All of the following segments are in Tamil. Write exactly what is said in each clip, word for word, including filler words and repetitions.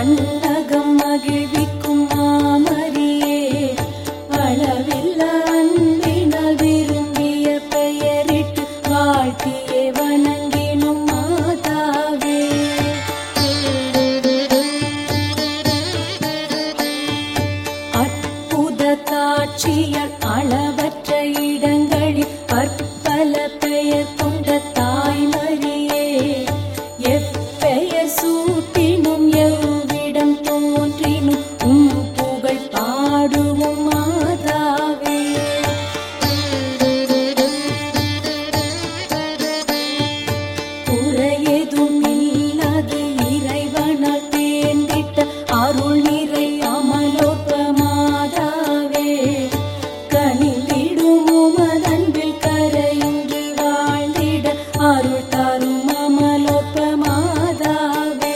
மன்னகம் மகிழ்விக்கும் மாமரியே அளவில்ல அன்பினால் விரும்பிய பெயரிட்டு வாழ்த்தியே வணங்கினும் மாதாவே. அற்புத காட்சியால் அளவற்ற இடங்களில் பற்பல பெயர் கொண்ட தாய்மரியே எப்பெயர் சூட்டினும் எவ்விடம் தோன்றினும் உம் புகழ் பாடுவோம் மாதாவே. குறையேதும் இல்லாது இறைவனால் தேர்ந்திட்ட அருள் நிறை அமலோற்ப மாதாவே கனிந்திடும் உமதன்பில் கரையின்றி வாழ்ந்திட அருள் தரும் அமலோற்ப மாதாவே.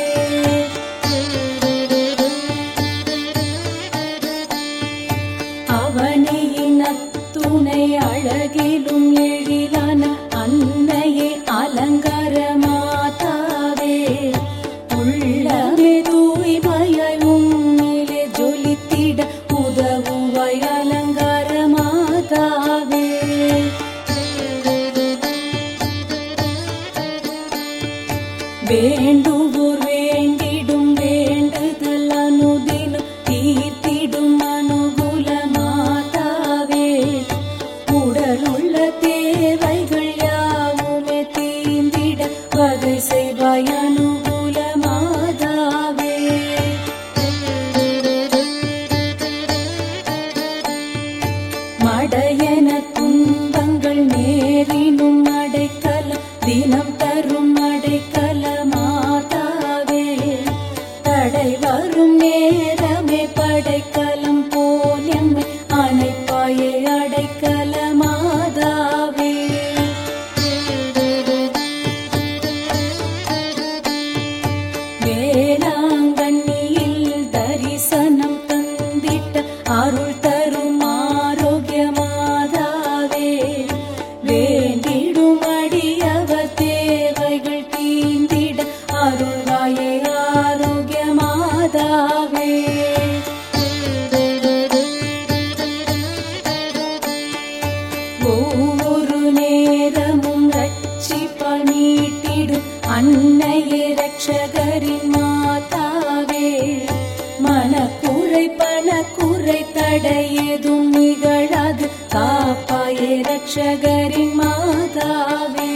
அவனியின் அத்துணை அழகிலும் எழிலான அன்னையே அலங்கார மாதாவே உள்ளமே தூய்மையாய் உம்மிலே ஜொலித்திட உதவுவாய் அலங்கார மாதாவே. வேண்டுவோர் வேண்டிடும் வேண்டுதல் அனுதினம் தீர்த்திடும் அனுகூல மாதாவே உடலுள்ள தேவைகள் யாவுமே தீர்ந்திட வகை செய்வாய் அனுகூல மாதாவே. மடையன துன்பங்கள் நேரினும் அடைக்கலம் தினம் தரும் அடைக்கல மாதாவே தடை வரும் நேரமே படைக்கலம் போல் எம்மை அணைப்பாயே அடைக்கல மாதாவே. வேளாங்கண்ணியில் தரிசனம் தந்திட்ட அருள் தரும் ஆரோக்கிய மாதாவே வேண்டிடும் அடியவர் தேவைகள் தீர்ந்திட அருள்வாயே ஆரோக்கிய மாதாவே. ஒவ்வொரு நேரமும் ரட்சிப்பால் மீட்டிடும் அன்னையே ரட்சகரின் மாதாவே மனக்குறை பணக்குறை தடையேதும் நிகழாது காப்பாயே ரட்சகரின் மாதாவே.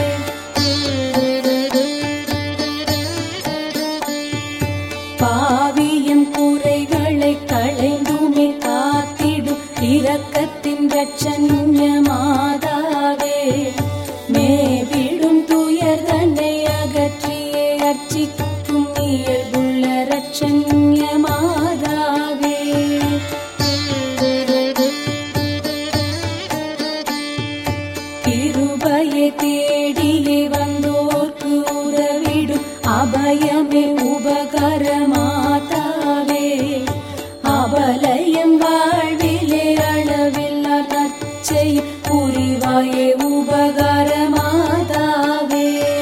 பாவியின் குறைகளை களைந்துமே காத்திடும் இரக்கத்தின் இரட்சண்ய மாதாவே மேவிடும் துயர் தன்னை அகற்றியே அர்ச்சிக்கும் இயல்புள்ள இரட்சண்ய மாதாவே. கிருபையை தேடியே வந்தோர்க்கு உதவிடும் அபயமே உபகார மாதாவே அபலயம் வாழ்விலே அளவில்லா நற்செய் புரிவாயே உபகார மாதாவே.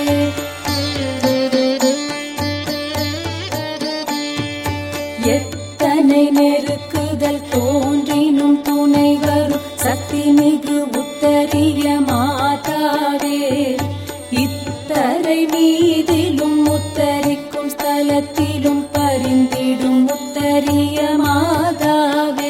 எத்தனை நெருக்குதல் தோன்றினும் துணை வரும் சக்தி மிகு உத்தரிய மாதாவே இத்தரை மீதிலும் உத்தரிக்கும் ஸ்தலத்திலும் பரிந்திடும் உத்தரிய மாதாவே.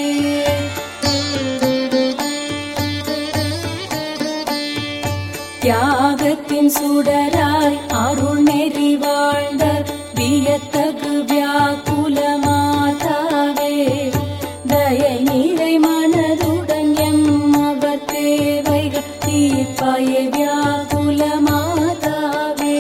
தியாகத்தின் சுடராய் அருள் நெறி வாழ்ந்த வியத்தகு வியாக்குல மாதாவே தயை நிறை மனதுடன் எம் அவர் தேவைகள் தீர்ப்பாயே வியாக்குல மாதாவே.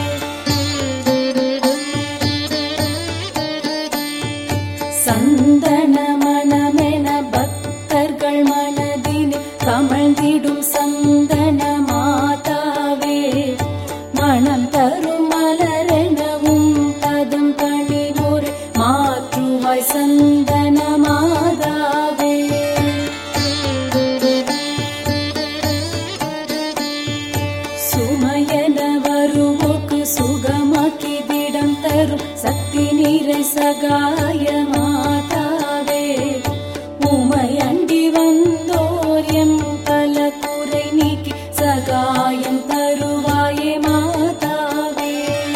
சந்தன மணமென பக்தர்கள் மனதினில் கமழ்ந்திடும் சந்தன மாதாவே மனம் தரும் மலரெனவும் பதம் பணிவோர் பக்தி நிறை சகாய மாதாவே உமை அண்டி வந்தோர் எம் பல குறை நீக்கி சகாயம் தருவாயே மாதாவே.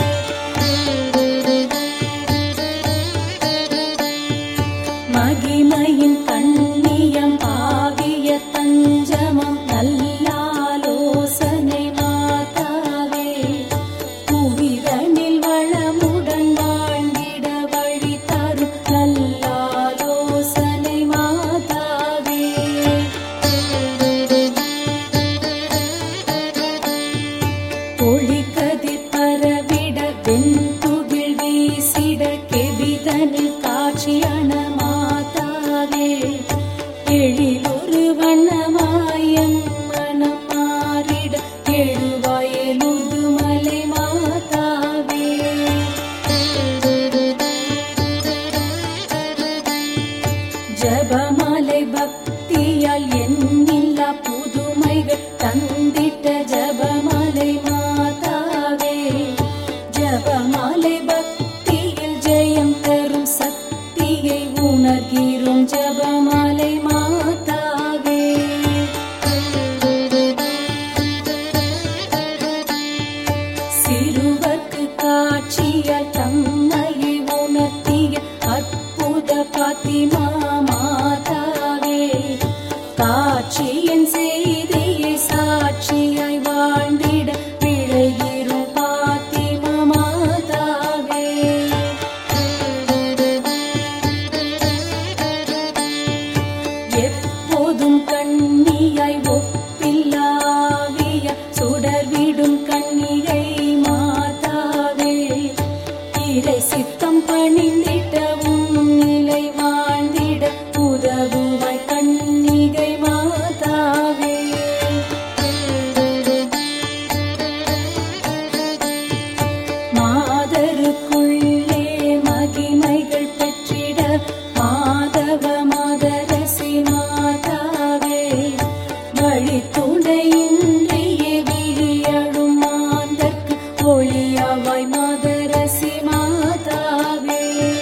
மகிமையின் கண்ணியம் ஆகிய தஞ்சமம் நல்லாலோசனை மாதாவே புவிதனில் வளமுடன் வாழ்ந்திட வழி தரும் நல்லாலோசனை மாதாவே. ஒளிக்கதிர் பரவிட வெண்துகில் வீசிட கெவிதனில் காட்சியான மாதாவே எழிலொரு வண்ணமாயம் மனம் மாறிட எழுவாயலுது மலை மாதாவே. ஜபமாலை பக்தியால் எண்ணில்லா புதுமைகள் தந்திட்ட ஜபமாலை மாதாவே ஜபமாலை பக்தியில் ஜெயம் தரும் சக்தியை உணர்கிறோம் ஜபமாலை மாதாவே. சிறுவர்க்கு காட்சியால் தம்மையை உணர்த்திய அற்புத பாத்திமா மாதாவே காட்சியின் செய்தியை சாட்சியாய் வாழ்ந்திட விழைகிறோம் பாத்திமா மாதாவே. எப்போதும் கண்ணியாய் ஒப்பில்லாவிய சுடர்விடும் கண்ணிகை மாதாவே இறை சித்தம் பணிந்திடவும் நிலை வாழ்ந்திட உதவுவாய் கண்ணிகை மாதாவே. மாதருக்குள்ளே மகிமைகள் பெற்றிட மாதவ மாதரசி மாதாவே வழி துணையின்றியே விழியழும் மாந்தர்க்கு ஒளியாவாய் மாதரசி மாதாவே.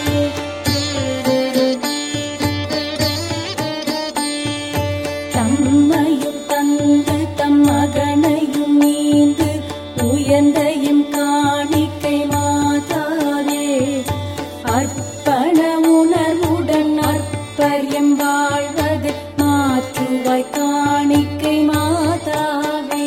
தம்மையும் தந்து தம் மகனையும் மீண்டு உயர்ந்தையும் காணிக்கை மாதாவே அர்ப்பண உணர்வுடன் அற்பரியம் வாழ்வது மாற்றுவாய் காணிக்கை மாதாவே.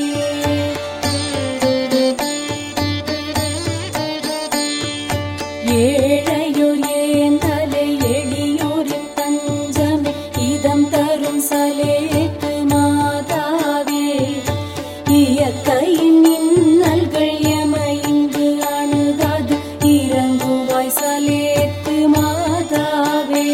ஏழையோர் ஏந்தலை எளியோரின் தஞ்சமே இதம் தரும் சலேத்து மாதாவே இயற்கையின் இன்னல்கள் எமைந்து அணுகாது இறங்குவாய் சலேத்து மாதாவே.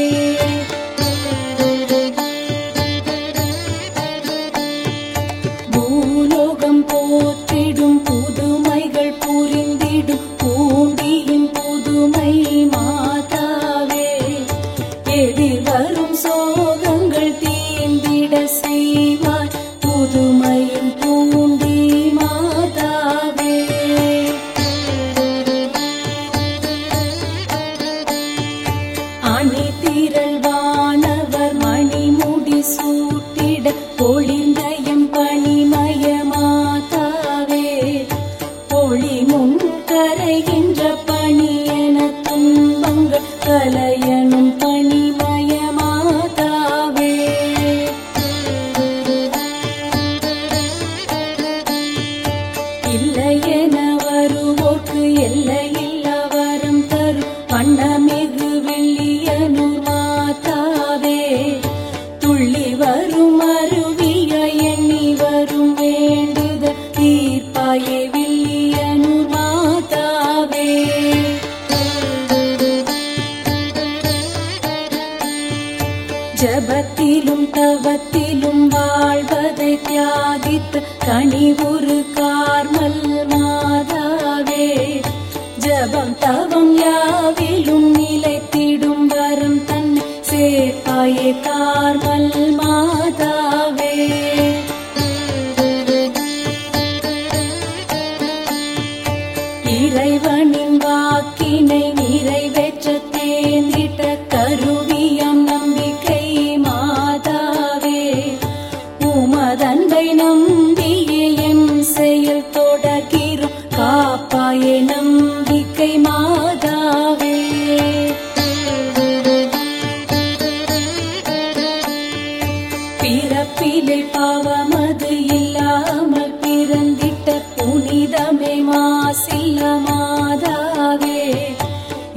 பூலோகம் போற்றிடும் புதுமைகள் புரிந்திடும் பூண்டியின் புதுமை மாதாவே எதிர் வரும் சோகங்கள் தீந்திட செய்வாய் புதுமையின் பூண்டி மாதாவே. அணிதிரள் வானவர் மணிமுடி சூட்டிட ஒளிந்தயம் பணிமய மாதாவே ஒளி முன் கரைகின்ற பணி என துன்பங்கள் கலையனும் பணிமய மாதாவே. இல்லையென வருவோர்க்கு எல்லையில்லா வரம் தரும் வண்ணமிகு வெள்ளியனூர் மாதாவே துள்ளி வரும் அருவிய எண்ணி வரும் வேண்டுத தீர்ப்பாயே வெள்ளியனூர் மாதாவே. ஜபத்திலும் தவத்திலும் வாழ்வதை தியாகித்த கனிவுரு கார்மல் மாதாவே ஜபம் தவம் யாவிலும் நிலைத்திடும் வரம் தன்னை சேர்ப்பாயே கார்மல் மாதாவே. இறைவனின் வாக்கினை நிறைவே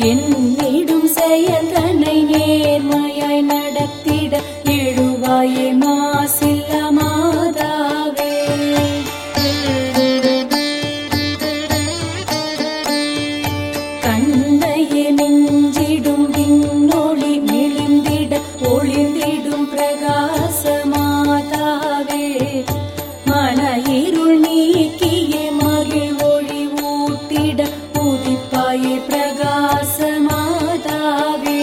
என்னிடும் செயல்தனை நேர்மையாய் நடத்திட எழுவாயே மாசில்ல மாதாவே. கண்ணையே நெஞ்சிடும் விண்ணொளி மிளிந்திட ஒளிந்திடும் பிரகாச மாதாவே. மன இருள் நீக்கியே மகிழ் ஒளி ஊட்டிட உதிப்பாயே பிரகாச மாதாவே.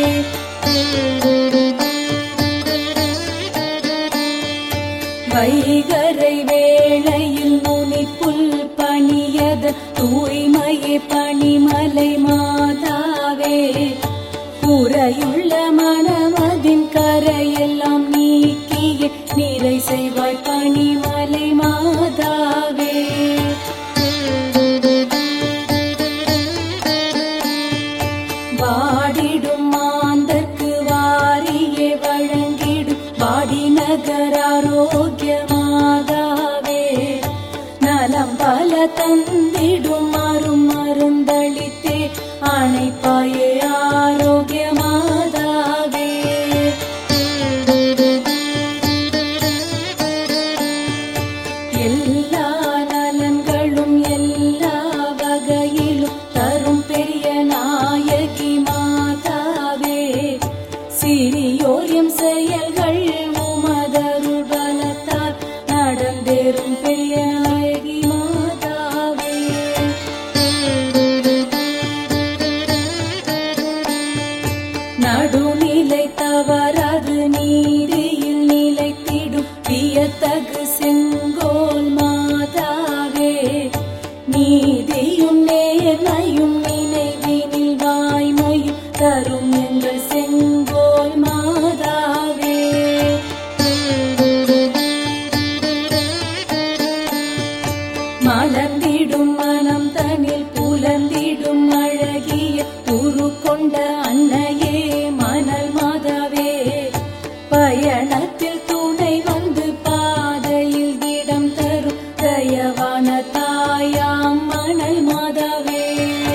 வைகரை வேளையில் நுனி புல் பணியத தூய்மையே பணிமலை மாதாவே. குறையுள்ள மனமதின் கரையெல்லாம் நீக்கிய நிறை செய்வாய் பணிமலை மாதாவே. வாடிடும் மாந்தர்க்கு வாரியே வழங்கிடும் வாடி நகர் ஆரோக்கிய மாதாவே. நலம் பல தந்திடும் அரும் மருந்தளித்தே அணைப்பாயே ஆரோக்கிய மாதாவே. எல்லா நலன்களும் எல்லா வகையிலும் தரும் பெரிய நாயகி மாதாவே. சிறியோரியம் செயல்கள் உமதருள் பலத்தால் நடந்தேறும் பெரிய நாயகி மாதாவே. நடுநிலை தவறாது நீரில் நிலைத்திடும் வியத்தகு செங்கோல் மாதாவே. நீதியும் நேர்மையும் நினைவினில் வாய்மையும் தரும் எங்கள் செங்கோல் மாதாவே. மலர்ந்திடும் மனம் தனில் புலந்திடும் அழகிய உரு கொண்ட அன்னையே மணல் மாதாவே. பயணத்தில் துணை வந்து பாதையில் இடம் தரும் தயவான தாயாம் மணல் மாதாவே.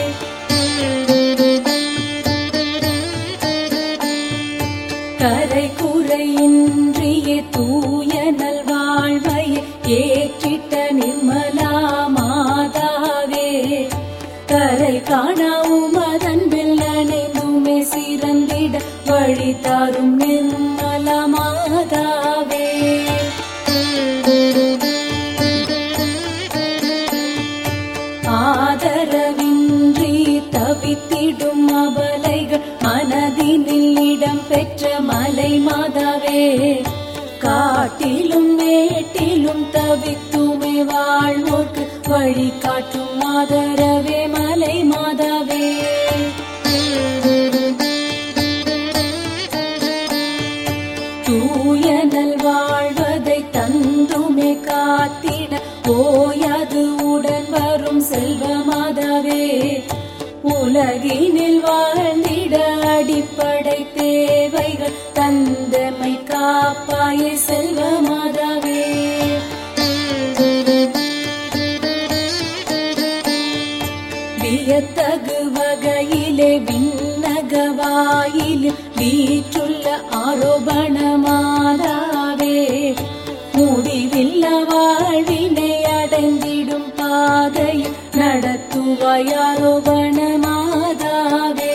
கரை குறையின்றியே தூய நல்வாழ்வையை ஏற்றிட்ட நிர்மலா மாதாவே. கரை காணா உமதன்பில் நனைந்துமே சிறந்திட வழி தாரும் நிர்மலா மாதாவே. ஆதரவின்றி தவித்திடும் அபலைகள் மனதினில் இடம் பெற்ற மலை மாதாவே. காட்டிலும் மேட்டிலும் தவித்துமே வாழ்வோர்க்கு வழி காட்டும் ஆதரவே மலை மாதாவே. தூய நல்வாழ்வதை தந்துமே காத்திட ஓயாது உடன் வரும் செல்வ மாதாவே. உலகினில் வாழ்ந்திட அடிப்படை தேவைகள் தந்தமை காப்பாயே செல்வ மாதாவே. வியத்தகு வகையிலே விண்ணகவாயில் வீற்றுள்ள ஆரோபண மாதாவே. முடிவில்ல வாழ்வினை அடைந்திடும் பாதையில் நடத்துவாய் ஆரோபண மாதாவே.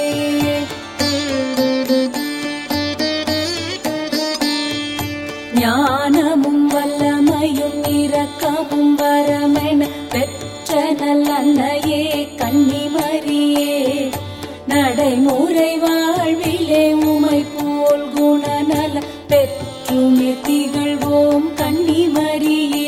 ஞானமும் வல்லமையும் இரக்கமும் வரமென பெற்ற நல்லன்னையே கன்னிமரியே. நடைமுறை வாழ்விலே உமை போல் குணநல பெற்றுமே திகழ்வோம் கன்னிமரியே.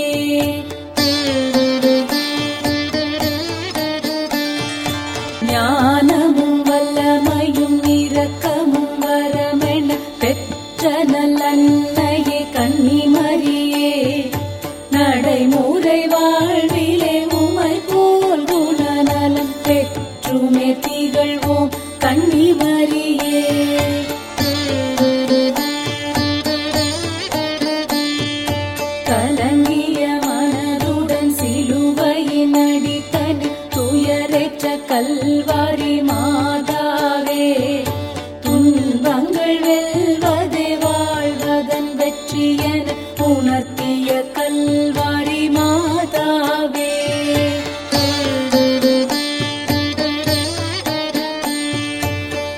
ஞானமும் வல்லமையும் இரக்கமும் வரமென பெற்ற நல்லன்னையே கன்னிமரியே. நடைமுறை வாழ்விலே உமை போல் குணநலம் பெற்றுமே திகழ்வோம் கன்னிமரியே. கலங்கிய மனதுடன் சிலுவையின் அடித்தனில் துயரேற்ற கல்வாரி மாதா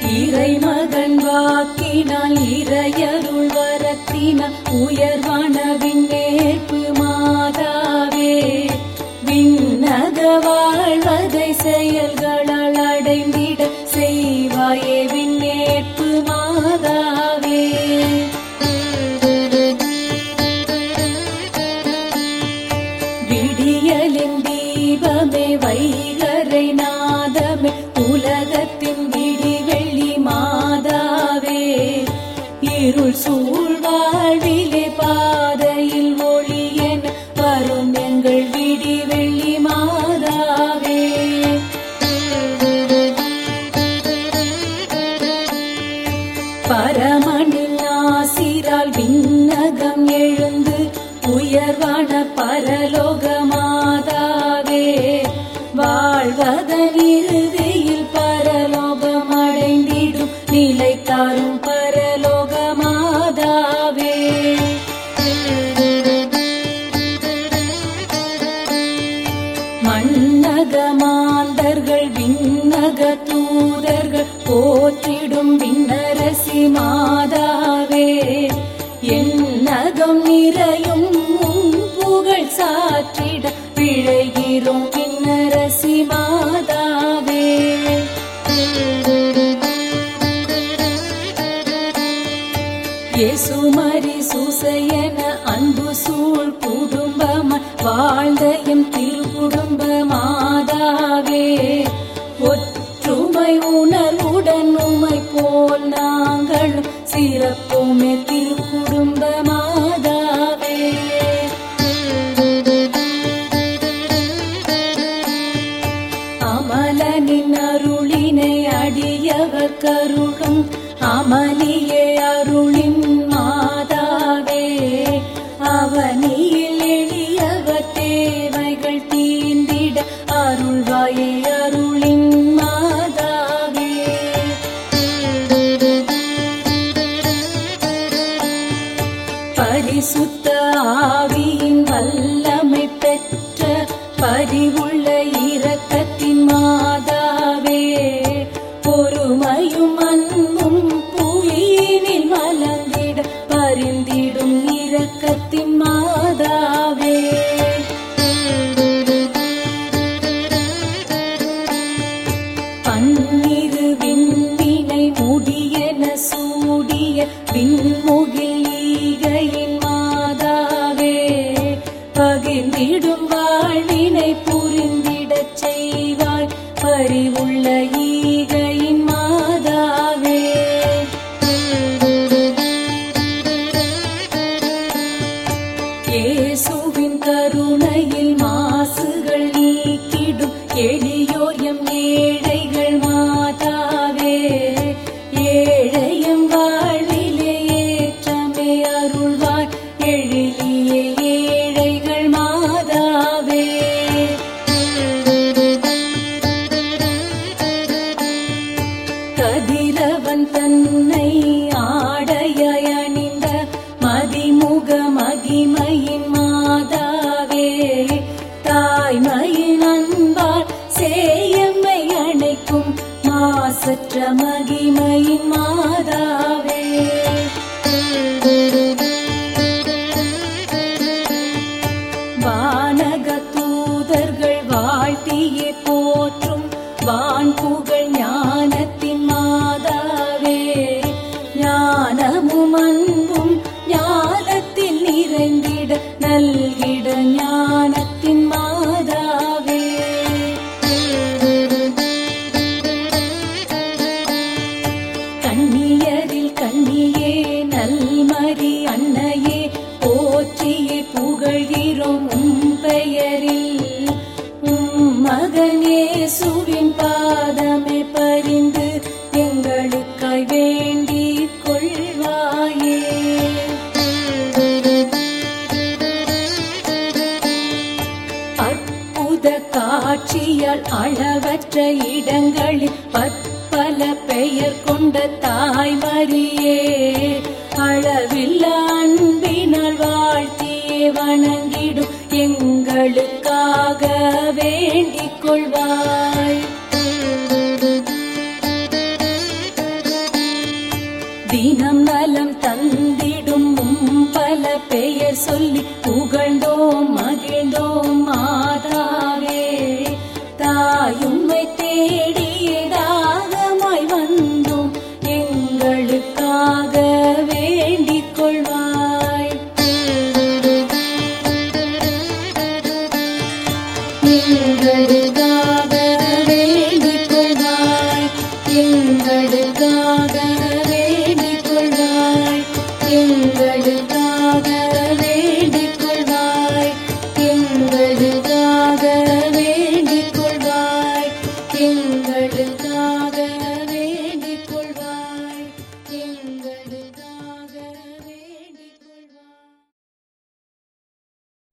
இறைமகன் வாக்கினால் இறையருள் வரத்தினால் உயர்வான விண்ணேற்பு மாதாவே, விண்ணக வாழ்வதை செயல்களால் அடைந்திட செய்வாயே விண்ணேற்பு மாதாவே. விடியலின் தீபமே வைகரை நாதமே, உலகத்தின் விடிவெள்ளி மாதாவே, இருள் சூழ் வாழ்விலே பாதையில் ஒளி என வரும் எங்கள் விடிவெள்ளி மாதாவே. பரமனின் ஆசிரால் விண்ணகம் எழுந்து உயர்வான பரலோக மாதாவே, வாழ்வதன் இறுதியில் பரலோகம் அடைந்திடும் நிலை தாரும் பரலோக மாதாவே. மண்ணக மாந்தர்கள் விண்ணக தூதர்கள் போற்றிடும் விண்ணரசி மாதாவே, என்னகம் நிறையும் உன் புகழ் சாற்றிட விழைகிறோம் விண்ணரசி மாதாவே. இயேசுமரி சூசையன அன்பு சூழ் குடும்பம் வாழ்ந்த எம் திருக்குடும்ப மாதாவே, ஒற்றுமை உணர்வுடன் உமை போல் நாங்களும் சிறப்புமே திருக்குடும்ப மாதாவே. அமலனின் அருளினை அடியவர் கருளும் அமலியே அருளின் மாதாவே, அவனியில் எளியவர் தேவைகள் தீர்ந்திட அருள்வாயே அருளின் மாதாவே. பரிசுத்த ஆவியின் வல்லமை பெற்ற பரிவுள்ள இரக்கத்தின் மாதாவே, பொறுமையும் அன்பும் புவியினில் மலர்ந்திட பரிந்திடும் இரக்கத்தின் மாதாவே. பன்னிரு விண்ணினை முடியென சூடிய விண்முகில் ஈகையின் மாதாவே, பகிர்ந்திடும் வாழ்வினை புரிந்திடச் செய்வாய் பரிவுள்ள ஈகையின் மாதாவே. இயேசுவின் கருணையில் மாசுகள் நீக்கிடும் எளியோர் எம் ஏழைகள் மாதாவே, ஏழையம் வாழ்விலே ஏற்றமே அருள்வாய் எழிலியே ஏழைகள் மாதாவே. கதிரவன் தன்னை ஆடையாய் அணிந்த மதிமுக மகிமையின் மாதாவே, தாய்மையின் அன்பால் சேயம்மை அணைக்கும் மாசற்ற மகிமையின் மாதாவே. வானக தூதர்கள் வாழ்த்தியே போற்றும் வான் புகழ் ஞானத்தின் மாதாவே, ஞானமும் அன்பும் ஞானத்தில் நிறைந்திட நல்கிட ஞானத்தின் மாதாவே. கண்ணியரில் கண்ணியே நல்மரி அன்னையே, போற்றியே புகழ்கிறோம் உம் பெயரில். உம் மகன் இயேசுவின் பாதமே பரிந்து எங்களுக்காய் வேண்டிக் கொள்வாயே. அற்புத காட்சியால் அளவற்ற இடங்களில் பற்பல பெயர் கொண்ட தாய்மரியே, அளவில்ல அன்பினால் வாழ்த்தியே வணங்கிடும் எங்களுக்காக வேண்டிக் கொள்வாய். தினம் நலம் தந்திடும் பல பெயர் சொல்லி புகழ்ந்த